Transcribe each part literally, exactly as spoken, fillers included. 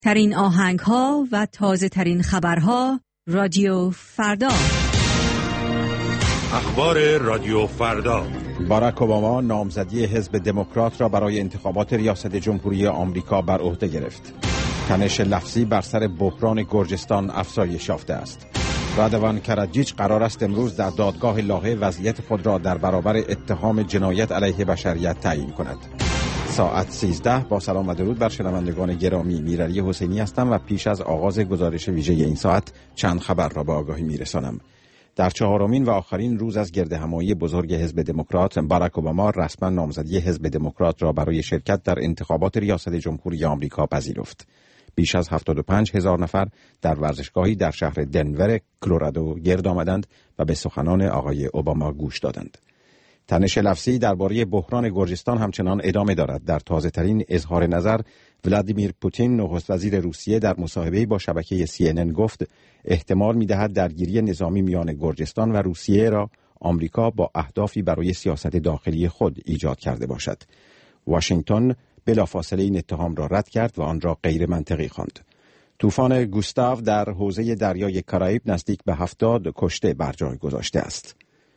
ترین آهنگ ها و تازه ترین خبرها رادیو فردا. اخبار رادیو فردا. باراک اوباما نامزدی حزب دموکرات را برای انتخابات ریاست جمهوری آمریکا بر عهده گرفت. تنش لفظی بر سر بحران گرجستان افزایش یافته است. رادوان کراجیچ قرار است امروز در دادگاه لاهه وضعیت خود را در برابر اتهام جنایت علیه بشریت تعیین کند. ساعت سیزده. با سلام و درود بر شنوندگان گرامی، میرعلی حسینی هستم و پیش از آغاز گزارش ویژه این ساعت چند خبر را به آگاهی میرسانم. در چهارمین و آخرین روز از گردهمایی بزرگ حزب دموکرات، باراک اوباما رسما نامزدی حزب دموکرات را برای شرکت در انتخابات ریاست جمهوری آمریکا پذیرفت. بیش از هفتاد و پنج هزار نفر در ورزشگاهی در شهر دنور، کلرادو گرد آمدند و به سخنان آقای اوباما گوش دادند. تنش لفظی درباره بحران گرجستان همچنان ادامه دارد. در تازه‌ترین اظهار نظر، ولادیمیر پوتین نخست وزیر روسیه در مصاحبه‌ای با شبکه سی ان ان گفت احتمال می‌دهد درگیری نظامی میان گرجستان و روسیه را آمریکا با اهدافی برای سیاست داخلی خود ایجاد کرده باشد. واشنگتن بلافاصله این اتهام را رد کرد و آن را غیر منطقی خواند. طوفان گوستاو در حوزه دریای کارائیب نزدیک به هفتاد کشته بر جای گذاشته است.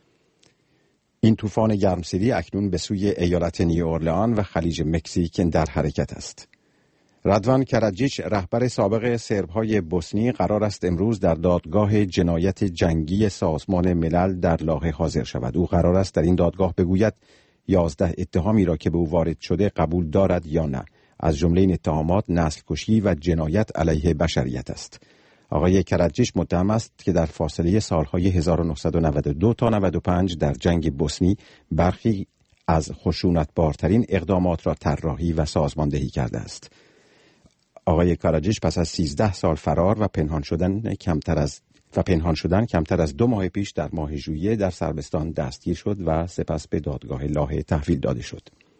این طوفان گرمسیری اکنون به سوی ایالت نیواورلئان و خلیج مکزیک در حرکت است. رادوان کراجیچ رهبر سابق سرب‌های بوسنی قرار است امروز در دادگاه جنایت جنگی سازمان ملل در لاهه حاضر شود. او قرار است در این دادگاه بگوید یازده اتهامی را که به او وارد شده قبول دارد یا نه. از جمله این اتهامات نسل کشی و جنایت علیه بشریت است. آقای کراجیچ متهم است که در فاصله سالهای هزار و نهصد و نود و دو تا نود و پنج در جنگ بوسنی برخی از خشونتبارترین اقدامات را طراحی و سازماندهی کرده است. آقای کراجیچ پس از سیزده سال فرار و پنهان شدن کمتر از و پنهان شدن کمتر از دو ماه پیش در ماه ژوئیه در صربستان دستگیر شد و سپس به دادگاه لاهه تحویل داده شد.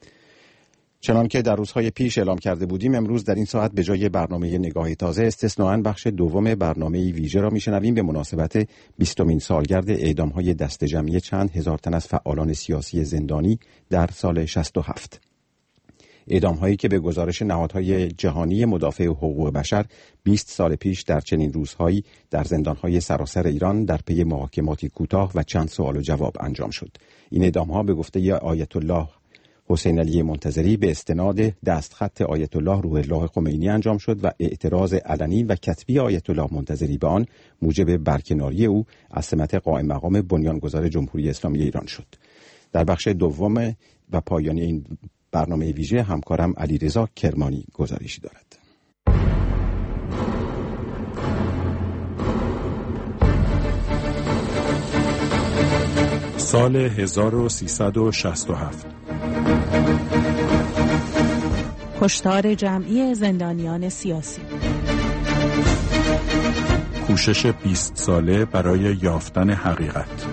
چنان که در روزهای پیش اعلام کرده بودیم، امروز در این ساعت به جای برنامه نگاه تازه استثناءً بخش دوم برنامه ویژه را میشنویم به مناسبت بیستمین سالگرد اعدام‌های دست جمعی چند هزار تن از فعالان سیاسی زندانی در سال شصت و هفت. اعدام‌هایی که به گزارش نهادهای جهانی مدافع حقوق بشر بیست سال پیش در چنین روزهایی در زندان‌های سراسر ایران در پی محاکماتی کوتاه و چند سوال و جواب انجام شد. این اعدام‌ها به گفته آیت الله حسین علی منتظری به استناد دستخط آیت الله روح الله خمینی انجام شد و اعتراض علنی و کتبی آیت الله منتظری به آن موجب برکناری او از سمت قائم مقام بنیانگذار جمهوری اسلامی ایران شد. در بخش دوم و پایانی این برنامه ویژه همکارم علیرضا کرمانی گزارشی دارد. سال هزار و سیصد و شصت و هفت. کشتار جمعی زندانیان سیاسی. کوشش بیست ساله برای یافتن حقیقت.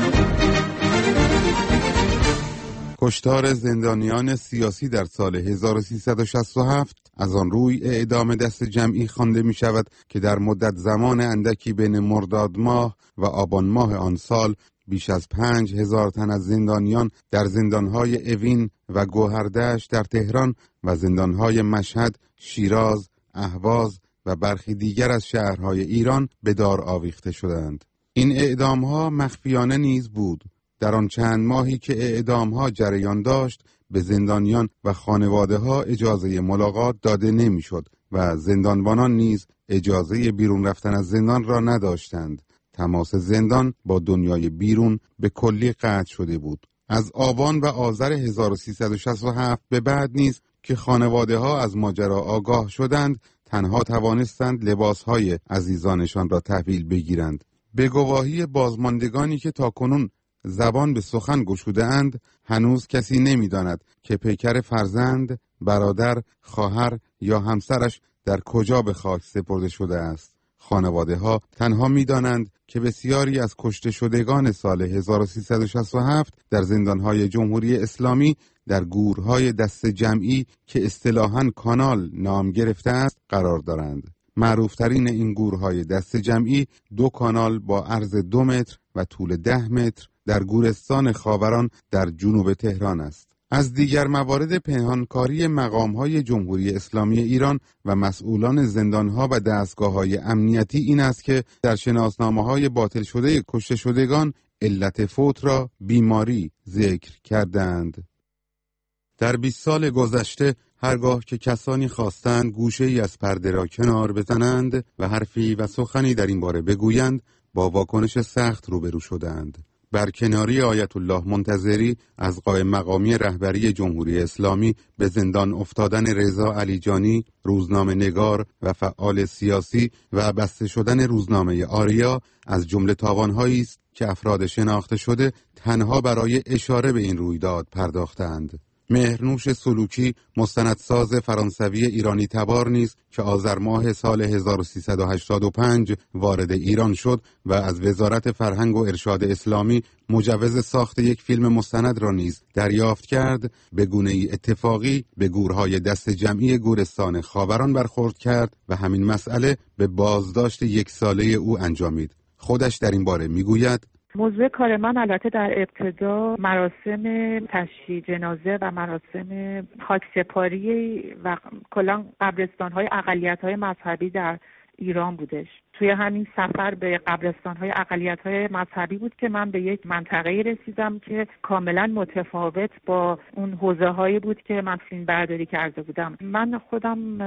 کشتار زندانیان سیاسی در سال هزار و سیصد و شصت و هفت از آن روی اعدام دست جمعی خوانده می شود که در مدت زمان اندکی بین مرداد ماه و آبان ماه آن سال بیش از پنج هزار تن از زندانیان در زندانهای اوین و گوهردشت در تهران و زندانهای مشهد، شیراز، اهواز و برخی دیگر از شهرهای ایران به دار آویخته شدند. این اعدامها مخفیانه نیز بود. در آن چند ماهی که اعدامها جریان داشت به زندانیان و خانواده ها اجازه ملاقات داده نمیشد و زندانبانان نیز اجازه بیرون رفتن از زندان را نداشتند. تماس زندان با دنیای بیرون به کلی قطع شده بود. از آبان و آذر هزار و سیصد و شصت و هفت به بعد نیز که خانواده ها از ماجرا آگاه شدند، تنها توانستند لباس های عزیزانشان را تحویل بگیرند. به گواهی بازماندگانی که تاکنون زبان به سخن گشوده اند، هنوز کسی نمی‌داند که پیکر فرزند، برادر، خواهر یا همسرش در کجا به خاک سپرده شده است. خانواده ها تنها می‌دانند که بسیاری از کشته شدگان سال هزار و سیصد و شصت و هفت در زندان‌های جمهوری اسلامی در گورهای دست جمعی که اصطلاحاً کانال نام گرفته است قرار دارند. معروفترین این گورهای دست جمعی دو کانال با عرض دو متر و طول ده متر در گورستان خاوران در جنوب تهران است. از دیگر موارد پنهانکاری مقام‌های جمهوری اسلامی ایران و مسئولان زندان‌ها و دستگاه‌های امنیتی این است که در شناسنامه‌های باطل شده کشته شدگان علت فوت را بیماری ذکر کردند. در بیست سال گذشته هرگاه که کسانی خواستند گوشه‌ای از پرده را کنار بزنند و حرفی و سخنی در این باره بگویند، با واکنش سخت روبرو شدند. برکناری آیت الله منتظری از قائم مقامی رهبری جمهوری اسلامی به زندان افتادن رضا علیجانی، روزنامه نگار و فعال سیاسی و بسته شدن روزنامه آریا از جمله تاوان‌هایی است که افراد شناخته شده تنها برای اشاره به این رویداد پرداختند. مهرنوش سلوکی، مستندساز فرانسوی ایرانی تبار نیز که آذر ماه سال هزار و سیصد و هشتاد و پنج وارد ایران شد و از وزارت فرهنگ و ارشاد اسلامی مجوز ساخت یک فیلم مستند را نیز دریافت کرد، به گونه‌ای اتفاقی به گورهای دست جمعی گورستان خاوران برخورد کرد و همین مسئله به بازداشت یک ساله او انجامید. خودش در این باره میگوید: موضوع کار من البته در ابتدا مراسم تشییع جنازه و مراسم خاکسپاری و کلا قبرستان‌های اقلیت‌های مذهبی در ایران بودش. توی همین سفر به قبرستان‌های اقلیت‌های مذهبی بود که من به یک منطقه‌ای رسیدم که کاملا متفاوت با اون حوزه‌هایی بود که من فیلم برداری کرده بودم. من خودم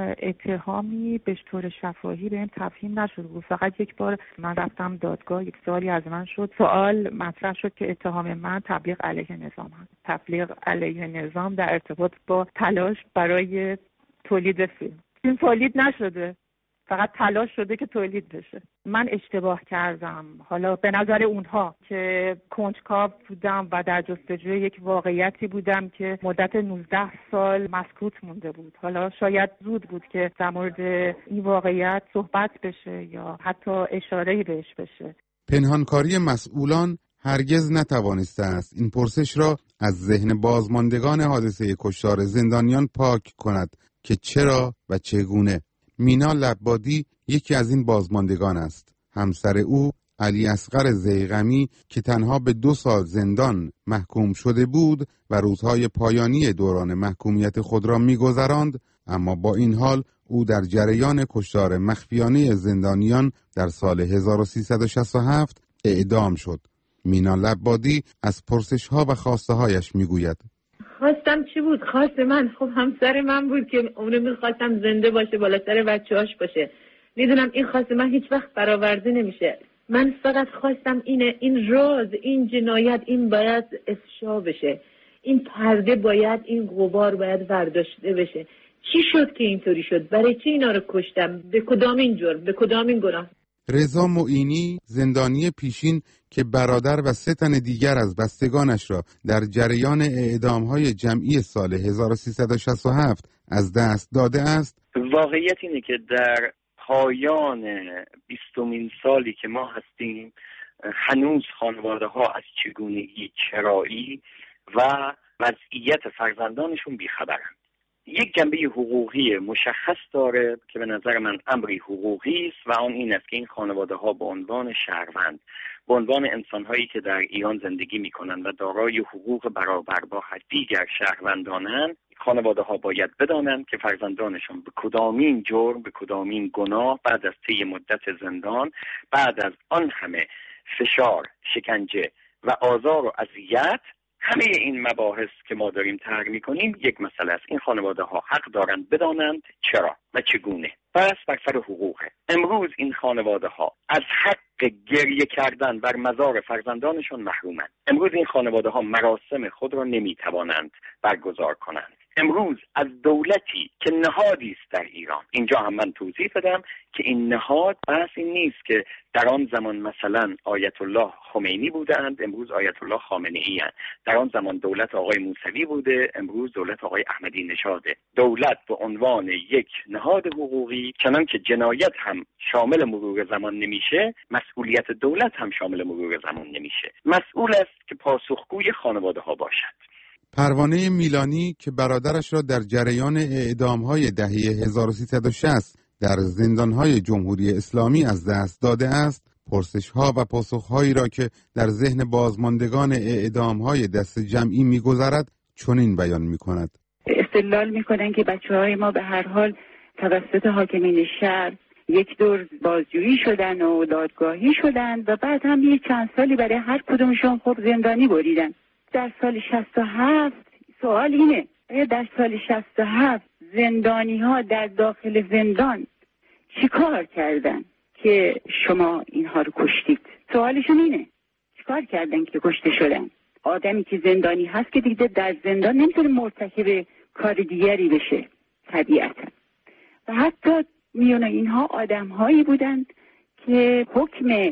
اتهامی به طور شفاهی بهم تفهیم نشد بود. فقط یک بار من رفتم دادگاه، یک سوالی از من شد. سوال مطرح شد که اتهام من تبلیغ علیه نظام هست. تبلیغ علیه نظام در ارتباط با تلاش برای تولید فیلم. فیلم تولید نشده، فقط تلاش شده که تولید بشه. من اشتباه کردم، حالا به نظر اونها که کنجکاو بودم و در جستجوی یک واقعیتی بودم که مدت نوزده سال مسکوت مونده بود. حالا شاید زود بود که در مورد این واقعیت صحبت بشه یا حتی اشاره‌ای بهش بشه. پنهانکاری مسئولان هرگز نتوانسته است این پرسش را از ذهن بازماندگان حادثه کشتار زندانیان پاک کند که چرا و چگونه. مینا لبادی یکی از این بازماندگان است. همسر او علی اصغر ضیغمی که تنها به دو سال زندان محکوم شده بود و روزهای پایانی دوران محکومیت خود را می‌گذراند، اما با این حال او در جریان کشتار مخفیانه زندانیان در سال هزار و سیصد و شصت و هفت اعدام شد. مینا لبادی از پرسش‌ها و خواسته‌هایش می‌گوید: خواستم چی بود؟ خواست من خب همسر من بود که اونو میخواستم زنده باشه، بالا سر بچه‌هاش باشه. میدونم این خواست من هیچ وقت برآورده نمیشه. من فقط خواستم اینه، این راز، این جنایت، این باید افشا بشه. این پرده باید، این غبار باید برداشته بشه. چی شد که اینطوری شد؟ برای چی اینا رو کشتم؟ به کدام این جرم؟ به کدام این گناه؟ رضا معینی، زندانی پیشین که برادر و سه تن دیگر از بستگانش را در جریان اعدام‌های جمعی سال هزار و سیصد و شصت و هفت از دست داده است، واقعیت اینه که در پایان بیستمین سالی که ما هستیم هنوز خانواده‌ها از چگونگی چرایی و وضعیت فرزندانشون بیخبرند. یک جنبه حقوقی مشخص داره که به نظر من امری حقوقی است و آن این است که این خانواده‌ها به عنوان شهروند، به عنوان انسان‌هایی که در ایران زندگی می‌کنند و دارای حقوق برابر با دیگر شهروندانند، خانواده‌ها باید بدانند که فرزندانشون به کدامین جرم، به کدامین گناه بعد از طی مدت زندان، بعد از آن همه فشار، شکنجه و آزار و اذیت، همه این مباحث که ما داریم طرح می‌کنیم یک مسئله است. این خانواده‌ها حق دارند بدانند چرا و چگونه. بس بر سر حقوقه. امروز این خانواده‌ها از حق گریه کردن بر مزار فرزندانشون محرومند. امروز این خانواده‌ها مراسم خود را نمی‌توانند برگزار کنند. امروز از دولتی که نهادی است در ایران، اینجا هم من توضیح بدم که این نهاد بحث این نیست که در آن زمان مثلا آیت الله خمینی بودند، امروز آیت الله خامنه‌ای اند. در آن زمان دولت آقای موسوی بوده، امروز دولت آقای احمدی نژاده. دولت به عنوان یک نهاد حقوقی، چنان که جنایت هم شامل مرور زمان نمیشه، مسئولیت دولت هم شامل مرور زمان نمیشه. مسئول است که پاسخگوی خانواده ها باشد. پروانه میلانی که برادرش را در جریان اعدام‌های دهه هزار و سیصد و شصت در زندان‌های جمهوری اسلامی از دست داده است، پرسش‌ها و پاسخ‌هایی را که در ذهن بازماندگان اعدام‌های دست جمعی می‌گذرد چنین بیان می‌کند: استدلال می‌کنند که بچه‌های ما به هر حال توسط حاکمین شهر یک دور بازجویی شدن و دادگاهی شدن و بعد هم یک چند سالی برای هر کدومشون خب زندانی بریدن. در سال شصت و هفت سوال اینه، آیا در سال شصت و هفت زندانی ها در داخل زندان چی کار کردن که شما اینها رو کشتید؟ سوالشون اینه، چی کار کردن که کشته شدن؟ آدمی که زندانی هست که دیگه در زندان نمیتونه مرتکب کار دیگری بشه طبیعتا. و حتی میون اینها آدم هایی بودن که حکم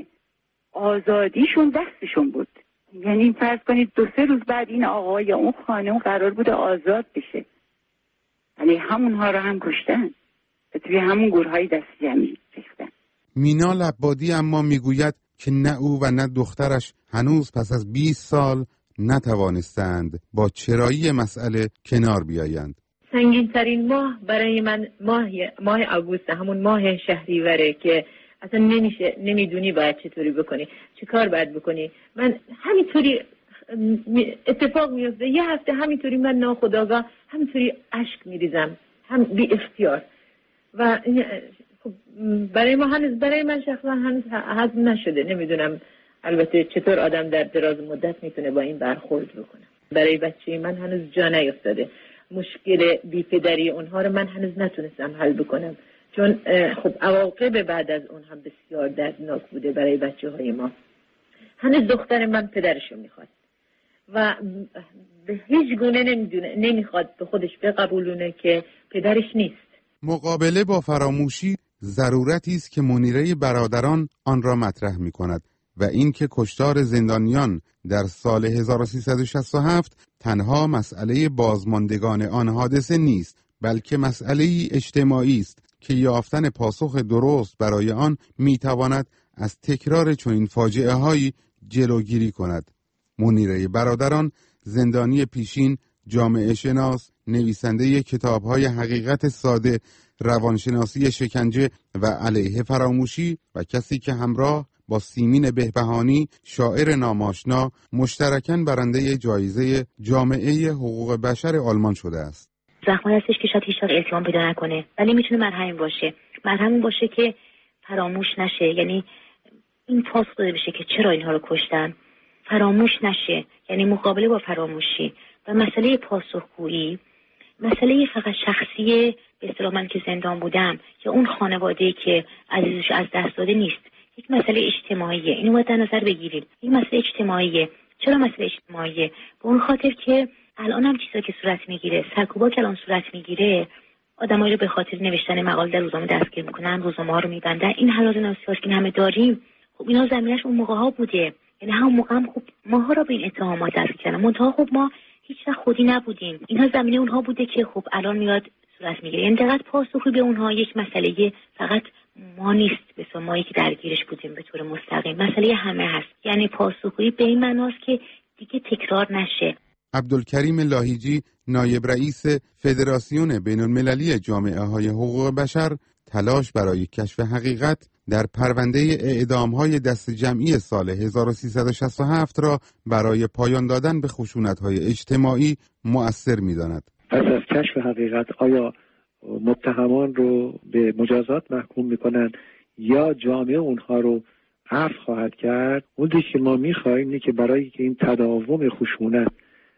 آزادیشون دستشون بود. یعنی فرض کنید دو سه روز بعد این آقا یا اون خانم قرار بود آزاد بشه، ولی همونها رو هم کشتن و توی همون گروه های دست جمعی ریختن. مینا لبادی اما میگوید که نه او و نه دخترش هنوز پس از بیست سال نتوانستند با چرایی مسئله کنار بیایند. سنگین ترین ماه برای من ماه ماه آگوست، همون ماه شهریوره که اصلا نمیشه، نمیدونی باید چطوری بکنی، چه کار باید بکنی. من همینطوری اتفاق میفته، یه هفته همینطوری من ناخودآگاه همینطوری اشک میریزم، هم بی اختیار. و خب برای ما هنوز، برای من شخصا هنوز هضم نشده. نمیدونم البته چطور آدم در دراز مدت میتونه با این برخورد بکنه. برای بچه من هنوز جا نیفتاده. مشکل بی‌پدری اونها رو من هنوز نتونستم حل بکنم، چون خب عواقب بعد از اون هم بسیار دردناک بوده برای بچه های ما. هنوز دختر من پدرشو میخواد و به هیچ گونه نمیدونه، نمیخواد به خودش بقبولونه که پدرش نیست. مقابله با فراموشی ضرورتی است که منیره برادران آن را مطرح میکند و این که کشتار زندانیان در سال هزار و سیصد و شصت و هفت تنها مسئله بازماندگان آن حادثه نیست، بلکه مسئله اجتماعی است که یافتن پاسخ درست برای آن میتواند از تکرار چنین فاجعه هایی جلوگیری کند. منیره برادران، زندانی پیشین، جامعه شناس، نویسنده کتاب‌های حقیقت ساده، روانشناسی شکنجه و علیه فراموشی و کسی که همراه با سیمین بهبهانی، شاعر ناماشنا، مشترکاً برنده جایزه جامعه حقوق بشر آلمان شده است. زخمی هستش که شاید هیچ وقت التیام پیدا نکنه، ولی میتونه مرهم باشه. مرهم باشه که فراموش نشه، یعنی این پاسخ داده بشه که چرا اینها رو کشتن، فراموش نشه، یعنی مقابله با فراموشی. و مسئله پاسخگویی مسئله فقط شخصی به اصطلاح من که زندان بودم یا اون خانواده‌ای که عزیزش از دست داده نیست، یک مسئله اجتماعیه. اینو باید در نظر بگیریم. این مسئله اجتماعیه. چرا مسئله اجتماعیه؟ به اون خاطر که الان هم چیزا که صورت میگیره، سرکوبا که الان صورت میگیره، آدمایی رو به خاطر نوشتن مقاله در روزنامه دستگیر میکنن، روزنامه‌ها رو میبندن. این حالات ناسیاسی که همه داریم، خب اینا زمینش اون موقع‌ها بوده. یعنی همون موقع هم خب ماها رو به این اتهامات دست کردن. منتها خب ما هیچ وقت خودی نبودیم. اینها زمینه اونها بوده که خب الان میاد صورت میگیره. یعنی دقیقاً پاسخی به اونها یک مسئله فقط ما نیست، به مایی که درگیرش بودیم به طور مستقیم، مسئله همه هست. یعنی پاسخی به این معناست که دیگه تکرار نشه. عبدالکریم لاهیجی، نایب رئیس فدراسیون بین المللی جامعه های حقوق بشر، تلاش برای کشف حقیقت در پرونده اعدام‌های دست جمعی سال هزار و سیصد و شصت و هفت را برای پایان دادن به خشونت‌های اجتماعی مؤثر می‌داند. پس از کشف حقیقت آیا متهمان رو به مجازات محکوم می‌کنند یا جامعه اونها رو عفو خواهد کرد؟ اون چیزی که ما می‌خوایم اینه که برای که این تداوم خشونت،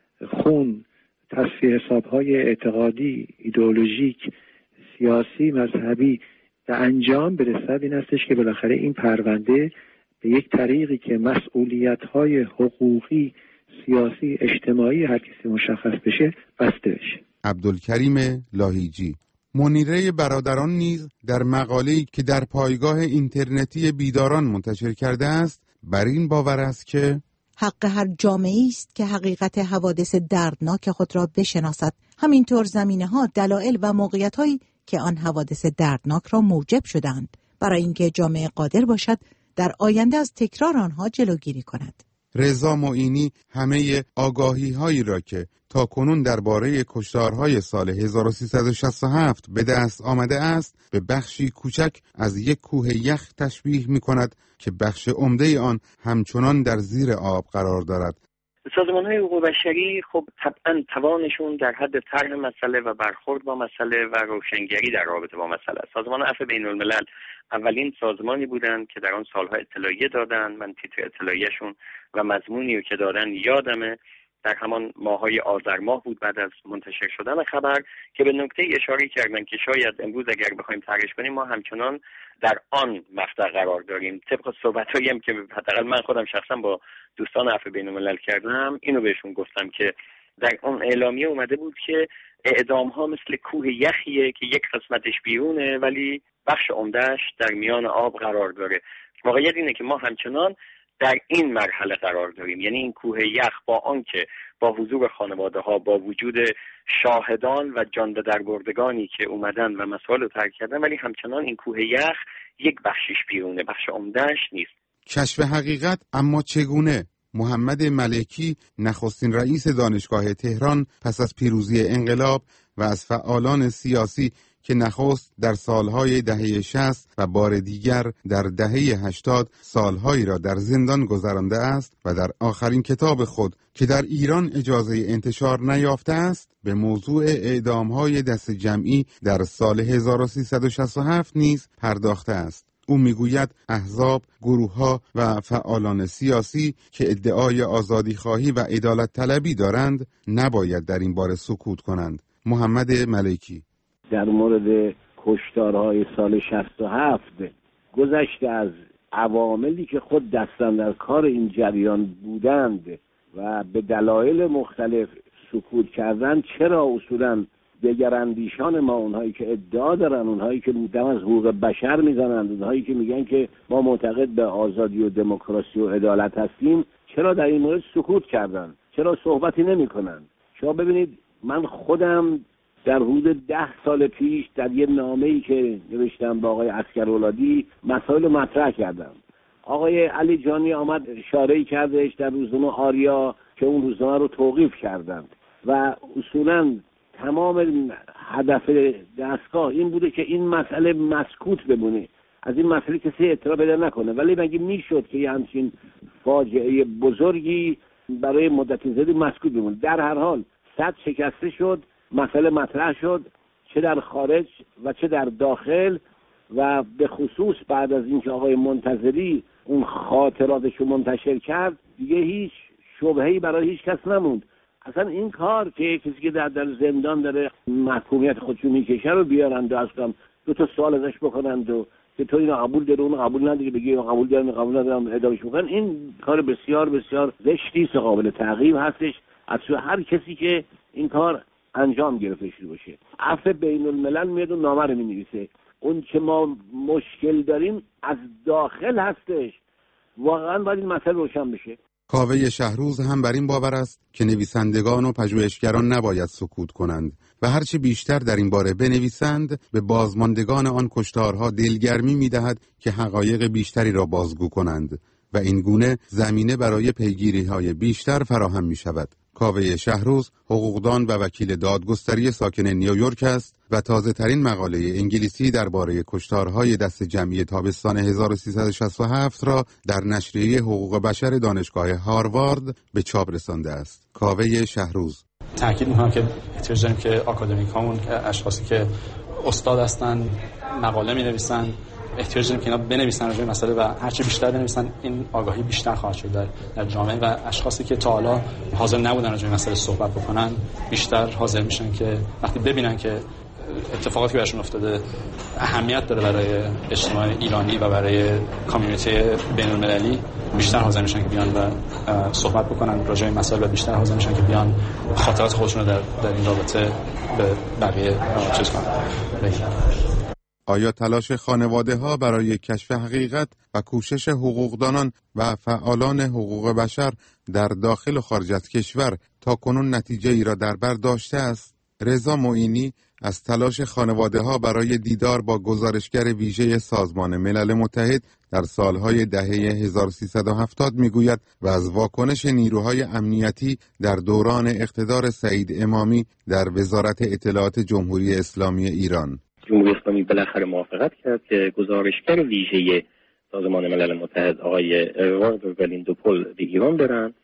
خون، تصفیه حساب‌های اعتقادی، ایدئولوژیک، سیاسی، مذهبی به انجام برسد، این هستش که بالاخره این پرونده به یک طریقی که مسئولیت‌های حقوقی، سیاسی، اجتماعی هر کسی مشخص بشه بسته بشه. عبدالکریم لاهیجی. منیره برادران نیز در مقاله‌ای که در پایگاه اینترنتی بیداران منتشر کرده است بر این باور است که حق هر جامعه‌ای است که حقیقت حوادث دردناک خود را بشناسد، همینطور زمینه‌ها، دلایل و موقعیت‌هایی که آن حوادث دردناک را موجب شدند، برای اینکه جامعه قادر باشد در آینده از تکرار آنها جلوگیری کند. رضا معینی همه آگاهی هایی را که تا کنون درباره کشتارهای سال هزار و سیصد و شصت و هفت به دست آمده است به بخشی کوچک از یک کوه یخ تشبیه می کند که بخش عمده آن همچنان در زیر آب قرار دارد. سازمان‌های حقوق بشری خب طبعاً توانشون در حد طرح مسئله و برخورد با مسئله و روشنگری در رابطه با مسئله است. سازمان عفو بین‌الملل اولین سازمانی بودند که در آن سالها اطلاعیه دادن. من تیتر اطلاعیه‌شون و مضمونی رو که دادن یادمه، در همان ماهای آذر ماه بود بعد از منتشر شدن خبر، که به نکته اشاره کردن که شاید امروز اگر بخوایم طرحش کنیم ما همچنان در آن مقطع قرار داریم. طبق صحبتایی هم که حداقل من خودم شخصا با دوستان عفو بین‌الملل کردم، اینو بهشون گفتم که در اون اعلامیه اومده بود که اعدام ها مثل کوه یخیه که یک قسمتش بیرونه ولی بخش عمدهش در میان آب قرار داره. واقعیت اینه که ما همچنان در این مرحله قرار داریم، یعنی این کوه یخ با آنکه با حضور خانواده ها، با وجود شاهدان و جان به در بردگانی که اومدن و مسائل رو ترک کردن، ولی همچنان این کوه یخ یک بخشش بیرونه، بخش عمدهش نیست. کشف حقیقت اما چگونه؟ محمد ملکی نخستین رئیس دانشگاه تهران پس از پیروزی انقلاب و از فعالان سیاسی که نخست در سالهای دهه شصت و بار دیگر در دهه هشتاد سالهایی را در زندان گذرانده است و در آخرین کتاب خود که در ایران اجازه انتشار نیافته است به موضوع اعدامهای دست جمعی در سال هزار و سیصد و شصت و هفت نیز پرداخته است. او میگوید احزاب، گروه‌ها و فعالان سیاسی که ادعای آزادی خواهی و عدالت طلبی دارند نباید در این باره سکوت کنند. محمد ملکی در مورد کشتارهای سال شصت و هفت گذشته از عواملی که خود دستن در کار این جریان بودند و به دلایل مختلف سکوت کردن، چرا اصولاً دگراندیشان ما، اونهایی که ادعا دارن، اونهایی که دم از حقوق بشر میزنند، اونهایی که میگن که ما معتقد به آزادی و دموکراسی و عدالت هستیم، چرا در این مورد سکوت کردن؟ چرا صحبتی نمیکنن؟ شما ببینید، من خودم در حدود ده سال پیش در یه نامه‌ای که نوشتم با آقای عسکرولادی مسائل مطرح کردم. آقای علی جانی آمد اشاره‌ای کردش در روزنامه آریا که اون روزنامه رو توقیف کردند و اصولاً تمام هدف دستگاه این بوده که این مسئله مسکوت بمونه، از این مسئله کسی اطلاع پیدا نکنه. ولی مگه میشد که یه همچین فاجعه بزرگی برای مدتی زیادی مسکوت بمونه؟ در هر حال صد شکسته شد، مسئله مطرح شد، چه در خارج و چه در داخل، و به خصوص بعد از اینکه آقای منتظری اون خاطراتش رو منتشر کرد دیگه هیچ شبهه‌ای برای هیچ کس نموند. اصلا این کار که کسی که در, در زندان داره محکومیت خودشو میکشه رو بیارند و اصلا دو تا سوال ازش بکنند و که تو اینو قبول داری اونو قبول نداری، بگی قبول دارم قبول ندارم ادامهش بکنن، این کار بسیار بسیار زشتی است، قابل تعقیب هستش از سوی هر کسی که این کار انجام گرفته شده باشه. عفو بین الملل میاد و نامه رو مینویسه. اون که ما مشکل داریم از داخل هستش. واقعا باید این مسئله روشن بشه. کاوه شهروز هم بر این باور است که نویسندگان و پژوهشگران نباید سکوت کنند و هرچه بیشتر در این باره بنویسند به بازماندگان آن کشتارها دلگرمی می‌دهد که حقایق بیشتری را بازگو کنند و این گونه زمینه برای پیگیری‌های بیشتر فراهم می‌شود. کاوه شهروز حقوقدان و وکیل دادگستری ساکن نیویورک است و تازه ترین مقاله انگلیسی درباره کشتارهای دست جمعی تابستان هزار و سیصد و شصت و هفت را در نشریه حقوق بشر دانشگاه هاروارد به چاپ رسانده است. کاوه شهروز: تاکید می‌کنم که احتیاج داریم که آکادمیکامون، که اشخاصی که استاد هستن، مقاله می‌نویسن، احتیاج داریم که اینا بنویسن راجع به مسئله و هرچی بیشتر بنویسن این آگاهی بیشتر خواهد شد در, در جامعه و اشخاصی که تا حالا حاضر نبودن راجع به مسئله صحبت بکنن بیشتر حاضر میشن که وقتی ببینن که اتفاقاتی که براشون افتاده اهمیت داره برای اجتماع ایرانی و برای کامیونیتی بین‌المللی، بیشتر حاضر میشن که بیان و صحبت بکنن راجع به مسائل و بیشتر حاضر میشن که بیان خاطرات خودشون رو در, در این رابطه به بقیه چیز کنن. آیا تلاش خانواده‌ها برای کشف حقیقت و کوشش حقوقدانان و فعالان حقوق بشر در داخل و خارج از کشور تا کنون نتیجه ای را در بر داشته است؟ رضا معینی از تلاش خانواده‌ها برای دیدار با گزارشگر ویژه سازمان ملل متحد در سالهای دهه هزار و سیصد و هفتاد میگوید و از واکنش نیروهای امنیتی در دوران اقتدار سعید امامی در وزارت اطلاعات جمهوری اسلامی ایران. جمهوری اسلامی بالاخره موافقت کرد که گزارشگر ویژه سازمان ملل متحد آقای ادوارد ولیندوپول به ایران برن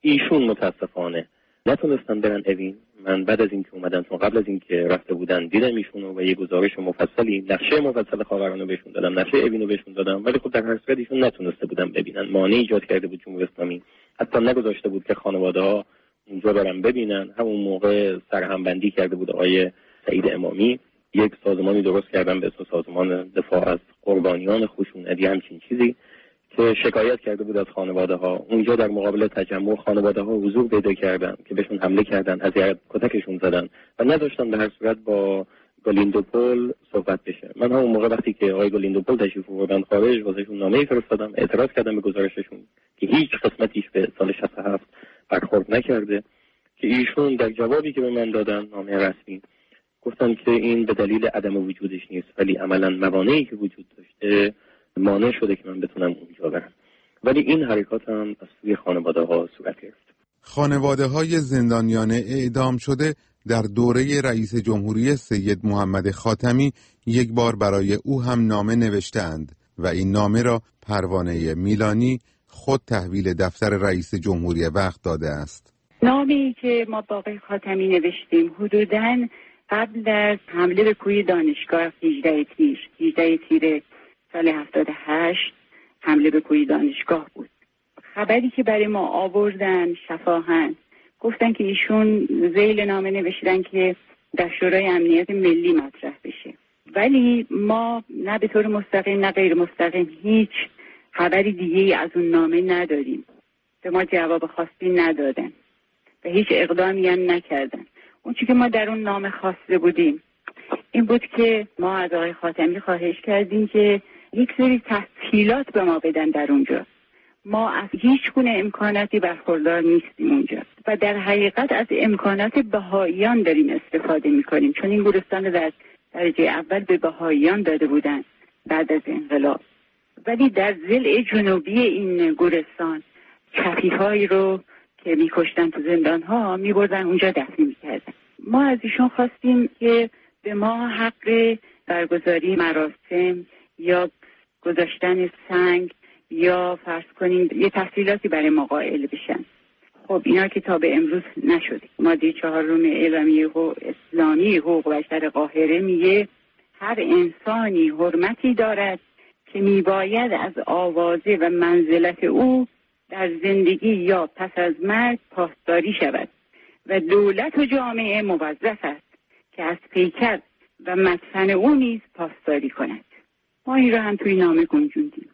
ایشون متاسفانه نتونستن برن اوین. من بعد از اینکه اومدن، چون قبل از اینکه رفته بودن دیدم ایشونو و یه گزارش مفصلی، نقشه مفصل خاورانو بهشون دادم، نقشه اوینو بهشون دادم، ولی خب در هر صورت ایشون نتونسته بودن ببینن. مانع ایجاد کرده بود جمهوری اسلامی، حتی نگذاشته بود که خانواده‌ها اونجا برن ببینن. همون موقع سرهمبندی کرده بود آقای سعید امامی، یک سازمانی درست کردن به اسم سازمان دفاع از قربانیان خشونت، همچین چیزی، که شکایت کرده بود از خانواده ها. اونجا در مقابل تجمع خانواده ها حضور پیدا کردن که بهشون حمله کردن، اذیت کتکشون زدن و نذاشتن به هر صورت با گالیندوپول صحبت بشه. من همون موقع وقتی که آقای گالیندوپول تشریف آوردن خارج، واسهشون نامه‌ای فرستادم، اعتراض کردم به گزارششون که هیچ قسمتیش به سال شصت و هفت برخورد نکرده، که ایشون در جوابی که به من دادن، نامه رسمی، گفتن که این به دلیل عدم وجودش نیست، ولی عملاً موانعی که وجود داشته مانع شده که من بتونم اونجا برم. ولی این حرکات هم از سوی خانواده ها صورت گرفت. خانواده های زندانیان اعدام شده در دوره رئیس جمهوری سید محمد خاتمی یک بار برای او هم نامه نوشتند و این نامه را پروانه میلانی خود تحویل دفتر رئیس جمهوری وقت داده است. نامه‌ای که ما با آقای خاتمی نوشتیم حدوداً قبل از حمله به کوی دانشگاه هجده تیر هجده تیر سال هفتاد و هشت حمله به کوی دانشگاه بود. خبری که برای ما آوردن شفاهن، گفتن که ایشون ذیل نامه نوشتن که در شورای امنیت ملی مطرح بشه، ولی ما نه به طور مستقیم نه غیر مستقیم هیچ خبری دیگه از اون نامه نداریم. به ما جواب خاصی ندادن و هیچ اقدامی هم نکردن. اون چیزی که ما در اون نامه خواسته بودیم این بود که ما از آقای خاتمی خواهش کردیم که یک سری تسهیلات به ما بدن در اونجا. ما از هیچ گونه امکاناتی برخوردار نیستیم اونجا و در حقیقت از امکانات بهائیان داریم استفاده میکنیم، چون این گورستان در درجه اول به بهائیان داده بودن بعد از انقلاب، ولی در ضلع جنوبی این گورستان کفیفایی رو که میکشتن تو زندان ها میبردن اونجا دفن میکردن. ما از ایشون خواستیم که به ما حق برگزاری مراسم یا گذاشتن سنگ یا فرض کنیم یه تفصیلاتی برای ما قائل بشن. خب اینا که تا به امروز نشده. ماده چهارم اعلامیه اسلامی حقوق بشر قاهره میگه هر انسانی حرمتی دارد که میباید از آوازه و منزلت او در زندگی یا پس از مرگ پاسداری شود و دولت و جامعه موظف است که از پیکر و مدفن او نیز پاسداری کند. ما این رو هم توی نامه گنجوندیم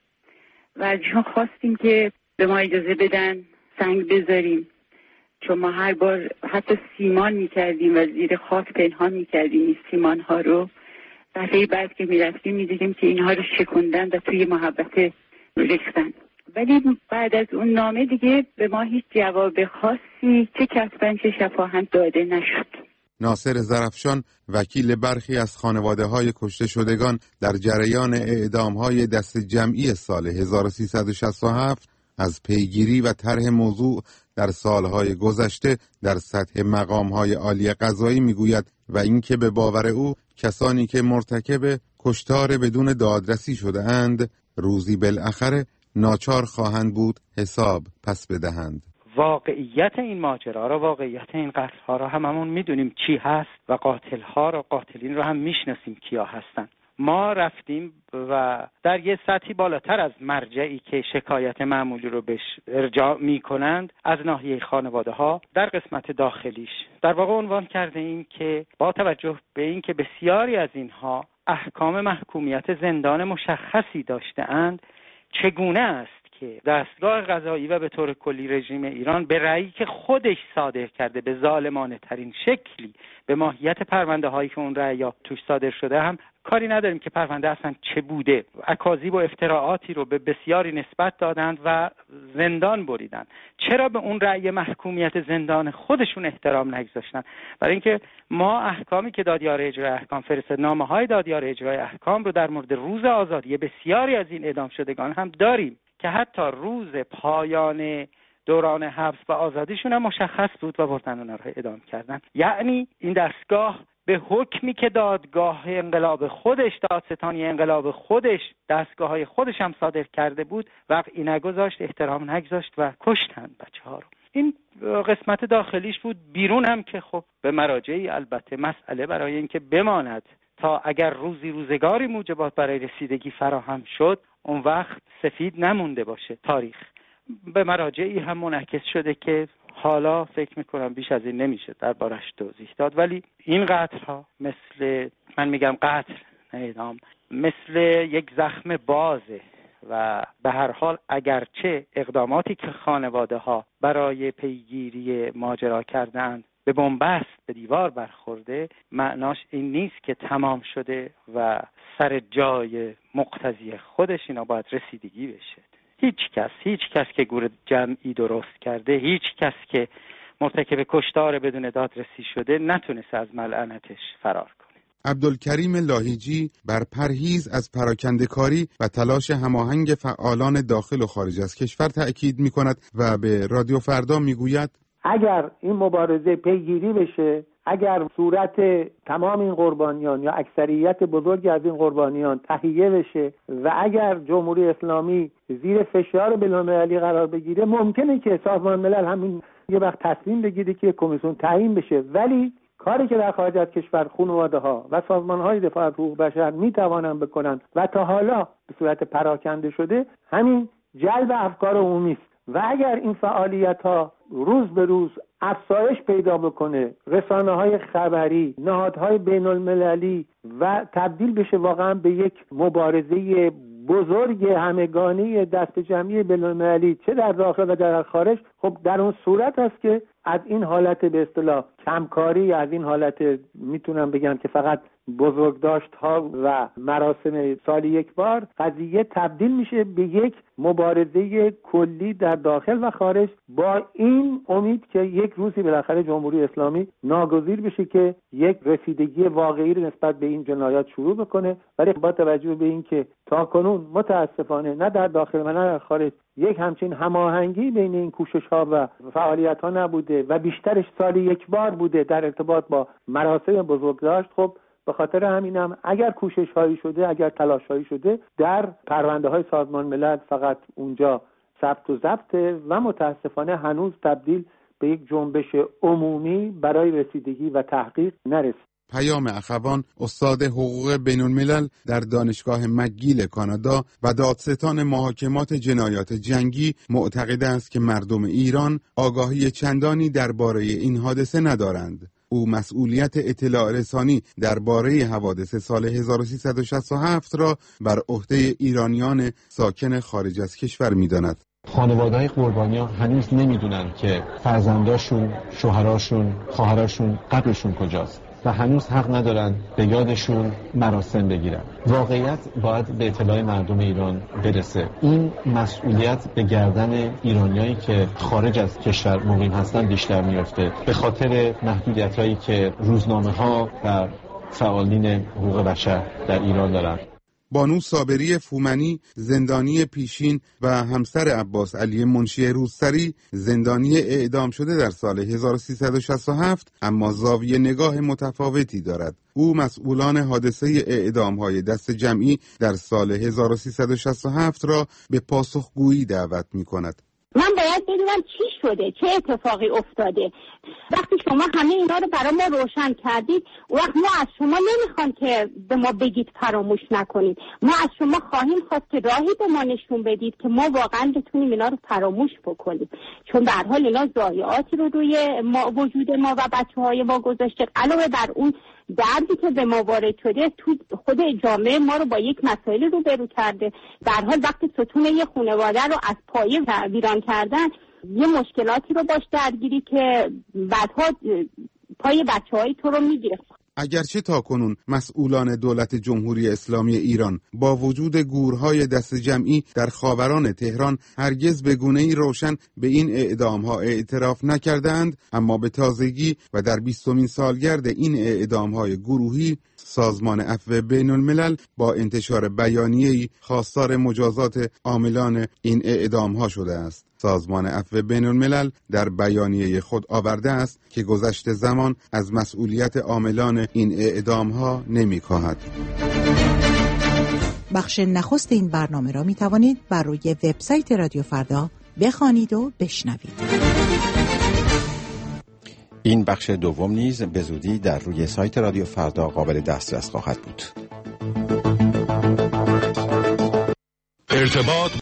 و از ایشون خواستیم که به ما اجازه بدن سنگ بذاریم، چون ما هر بار حتی سیمان میکردیم و زیر خاک پنهان میکردیم این سیمان ها رو. دفعه بعد که میرفتیم میدیدیم که اینها رو شکندن و توی محبت ریختن. ولی بعد از اون نامه دیگه به ما هیچ جواب خاصی چه کسبن چه شفاهن داده نشد. ناصر زرفشان وکیل برخی از خانواده‌های کشته شدگان در جریان اعدام‌های دست جمعی سال هزار و سیصد و شصت و هفت از پیگیری و طرح موضوع در سالهای گذشته در سطح مقام‌های عالی قضایی می‌گوید و اینکه به باور او کسانی که مرتکب کشتار بدون دادرسی شده اند روزی بالاخره ناچار خواهند بود حساب پس بدهند. واقعیت این ماجرا را، واقعیت این قتل ها را هممون میدونیم چی هست و قاتل ها را، قاتلین را هم میشناسیم کیا هستن. ما رفتیم و در یه سطحی بالاتر از مرجعی که شکایت معمولی رو بهش ارجاع میکنند از ناحیه خانواده ها در قسمت داخلیش در واقع عنوان کرده ایم که با توجه به این که بسیاری از اینها احکام محکومیت زندان مشخصی داشته اند، چگونه است که دستگاه قضایی و به طور کلی رژیم ایران به رأیی که خودش صادر کرده به ظالمانه ترین شکلی به ماهیت پرونده هایی که اون رأی‌ها توش صادر شده هم کاری نداریم که پرونده اصلا چه بوده، اکاذیب و افتراعاتی رو به بسیاری نسبت دادند و زندان بریدند. چرا به اون رأی محکومیت زندان خودشون احترام نگذاشتن؟ برای اینکه ما احکامی که دادیار اجرای احکام فرستاد، نامه‌های دادیار اجرای احکام رو در مورد روز آزادی بسیاری از این اعدام شدگان هم داریم که حتی روز پایان دوران حبس و آزادیشون هم مشخص بود و بردن اونها رو اعدام کردن. یعنی این دستگاه به حکمی که دادگاه انقلاب خودش، دادستانی انقلاب خودش، دستگاه های خودش هم صادر کرده بود وقعی نگذاشت، احترام نگذاشت و کشتن بچه ها رو. این قسمت داخلیش بود. بیرون هم که خب به مراجعی البته مسئله برای اینکه بماند تا اگر روزی روزگاری موجبات برای رسیدگی فراهم شد اون وقت سفید نمونده باشه تاریخ. به مراجعی هم منعکس شده که حالا فکر میکنم بیش از این نمیشه دربارش توضیح داد، ولی این قتل ها مثل من میگم قتل نه اعدام، مثل یک زخم بازه و به هر حال اگرچه اقداماتی که خانواده ها برای پیگیری ماجرا کردند به بنبست به دیوار برخورده، معناش این نیست که تمام شده و سر جای مقتضی خودش اینا باید رسیدگی بشه. هیچ کس هیچ کس که گور جمعی درست کرده، هیچ کس که مرتکب کشتار بدون دادرسی شده نتونست از ملعنتش فرار کنه. عبدالکریم لاهیجی بر پرهیز از پراکنده‌کاری و تلاش هماهنگ فعالان داخل و خارج از کشور تأکید می‌کند و به رادیو فردا می‌گوید اگر این مبارزه پیگیری بشه، اگر صورت تمام این قربانیان یا اکثریت بزرگی از این قربانیان تهیه بشه و اگر جمهوری اسلامی زیر فشار بین‌المللی قرار بگیره، ممکنه که سازمان ملل همین یه وقت تصمیم بگیره که کمیسیون تعیین بشه. ولی کاری که در خارج از کشور خانواده ها و سازمان های دفاع از حقوق بشر می توانند بکنن و تا حالا به صورت پراکنده شده، همین جلب افکار عمومی است. و اگر این فعالیت ها روز به روز افزایش پیدا بکنه، رسانه های خبری، نهادهای بین المللی و تبدیل بشه واقعا به یک مبارزه بزرگ همگانی دست جمعی بین المللی چه در داخل و در خارج، خب در اون صورت است که از این حالت به اصطلاح کمکاری، از این حالت میتونم بگم که فقط بزرگداشت ها و مراسم سالی یک بار، قضیه تبدیل میشه به یک مبارزه کلی در داخل و خارج، با این امید که یک روزی بالاخره جمهوری اسلامی ناگزیر بشه که یک رسیدگی واقعی نسبت به این جنایات شروع بکنه. ولی با توجه به این که تاکنون متاسفانه نه در داخل و نه در خارج یک همچین هماهنگی بین این کوشش ها و فعالیت ها نبوده و بیشترش سالی یک بار بوده در ارتباط با مراسم بزرگداشت، خب به خاطر همینم اگر کوشش هایی شده، اگر تلاش هایی شده، در پرونده های سازمان ملل فقط اونجا ثبت و ضبط و متاسفانه هنوز تبدیل به یک جنبش عمومی برای رسیدگی و تحقیق نرسید. پیام اخوان، استاد حقوق بین الملل در دانشگاه مکگیل کانادا و دادستان محاکمات جنایات جنگی، معتقد است که مردم ایران آگاهی چندانی درباره این حادثه ندارند. او مسئولیت اطلاع رسانی درباره حوادث سال هزار و سیصد و شصت و هفت را بر عهده ایرانیان ساکن خارج از کشور می‌داند. خانواده‌های قربانیان هنوز نمی‌دونن که فرزنداشون، شوهراشون، خواهراشون قبرشون کجاست و هنوز حق ندارن به یادشون مراسم بگیرن. واقعیت باید به اطلاع مردم ایران برسه. این مسئولیت به گردن ایرانیایی که خارج از کشور مقیم هستن بیشتر میفته، به خاطر محدودیت‌هایی که روزنامه‌ها و فعالین حقوق بشر در ایران دارن. بانو صابری فومنی، زندانی پیشین و همسر عباس علی منشی روسری، زندانی اعدام شده در سال هزار و سیصد و شصت و هفت، اما زاویه نگاه متفاوتی دارد. او مسئولان حادثه اعدام‌های دست جمعی در سال هزار و سیصد و شصت و هفت را به پاسخگویی دعوت می‌کند. من باید بدونم چی شده، چه اتفاقی افتاده. وقتی شما همه اینا رو برای ما روشن کردید، وقت ما از شما نمیخوان که به ما بگید فراموش نکنید. ما از شما خواهیم خواست که راهی به ما نشون بدید که ما واقعا بتونیم اینا رو فراموش بکنیم، چون به هر حال اینا ضایعاتی رو روی ما، وجود ما و بچه‌های ما گذاشته. علاوه بر اون دردی که به ما وارد شده، تو خود جامعه ما رو با یک مسائل رو برو کرده. به هر حال وقتی ستون یه خانواده رو از پایه ویران کردن، یه مشکلاتی رو باش درگیری که بعدها پای بچه‌های تو رو میگیره. اگرچه تاکنون مسئولان دولت جمهوری اسلامی ایران با وجود گورهای دست جمعی در خاوران تهران هرگز به گونه‌ای روشن به این اعدام‌ها اعتراف نکردند، اما به تازگی و در بیستمین سالگرد این اعدام‌های گروهی، سازمان عفو بین الملل با انتشار بیانیه‌ای خواستار مجازات عاملان این اعدام‌ها شده است. سازمان عفو بین الملل در بیانیه خود آورده است که گذشت زمان از مسئولیت عاملان این اعدام‌ها نمی‌کاهد. بخش نخست این برنامه را می توانید بر روی وبسایت رادیو فردا بخوانید و بشنوید. این بخش دوم نیز به زودی در روی سایت رادیو فردا قابل دسترس خواهد بود. ارتباط